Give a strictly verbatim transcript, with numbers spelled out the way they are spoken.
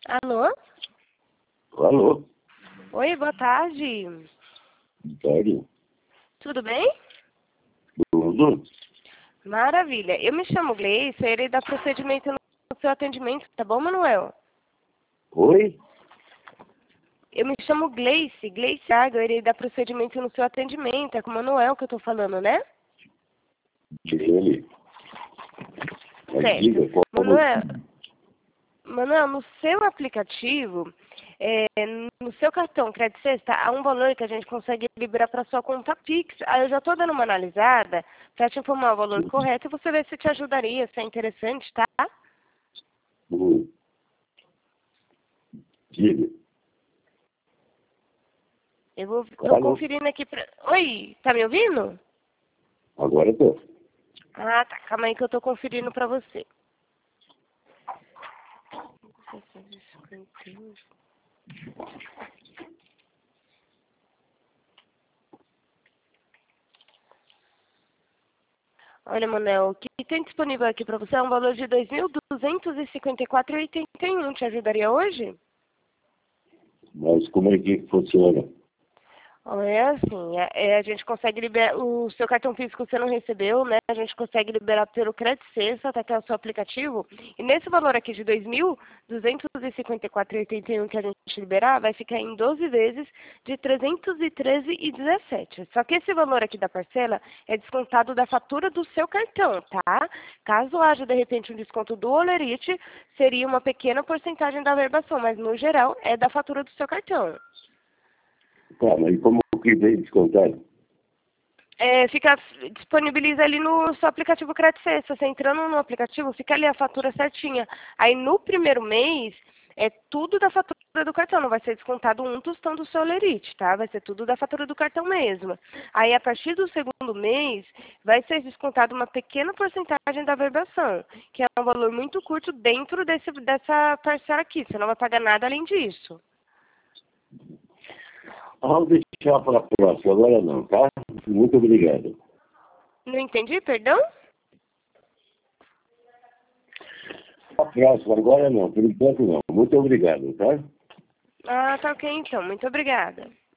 Alô? Alô? Oi, boa tarde. Sério? Tudo bem? Tudo? Maravilha. Eu me chamo Gleice, eu irei dar procedimento no seu atendimento, tá bom, Manuel? Oi? Eu me chamo Gleice, Gleice Água, eu irei dar procedimento no seu atendimento. É com o Manuel que eu tô falando, né? Ele. Mas diga Certo. qual o Manuel, motivo. Manuel, no seu aplicativo, é, no seu cartão Crédito Sexta, há um valor que a gente consegue liberar para sua conta Pix. Aí eu já estou dando uma analisada para te informar o valor correto e você ver se te ajudaria, se é interessante, tá? Oi. Diga. Eu vou, tô Alô? conferindo aqui pra... Oi, tá me ouvindo? Agora tô. Ah, tá. Calma aí que eu tô conferindo pra você. Olha, Manuel, o que tem disponível aqui pra você é um valor de dois mil duzentos e cinquenta e quatro reais e oitenta e um. Te ajudaria hoje? Mas como é que funciona? É assim, é, é, a gente consegue liberar, o seu cartão físico você não recebeu, né? A gente consegue liberar pelo Crédito Sexta, até que é o seu aplicativo. E nesse valor aqui de dois mil duzentos e cinquenta e quatro reais e oitenta e um que a gente liberar, vai ficar em doze vezes de trezentos e treze reais e dezessete centavos. Só que esse valor aqui da parcela é descontado da fatura do seu cartão, tá? Caso haja, de repente, um desconto do Olerite, seria uma pequena porcentagem da verbação, mas no geral é da fatura do seu cartão. Tá, mas como que vem descontado? É, fica, disponibiliza ali no seu aplicativo Crédito Sexta. Você entrando no aplicativo, fica ali a fatura certinha. Aí no primeiro mês, é tudo da fatura do cartão. Não vai ser descontado um tostão do seu Lerite, tá? Vai ser tudo da fatura do cartão mesmo. Aí a partir do segundo mês, vai ser descontado uma pequena porcentagem da verbação, que é um valor muito curto dentro desse, dessa parcela aqui. Você não vai pagar nada além disso. Vamos deixar para a próxima, agora não, tá? Muito obrigado. Não entendi, perdão? A próxima, agora não, por enquanto não. Muito obrigado, tá? Ah, tá ok então. Muito obrigada.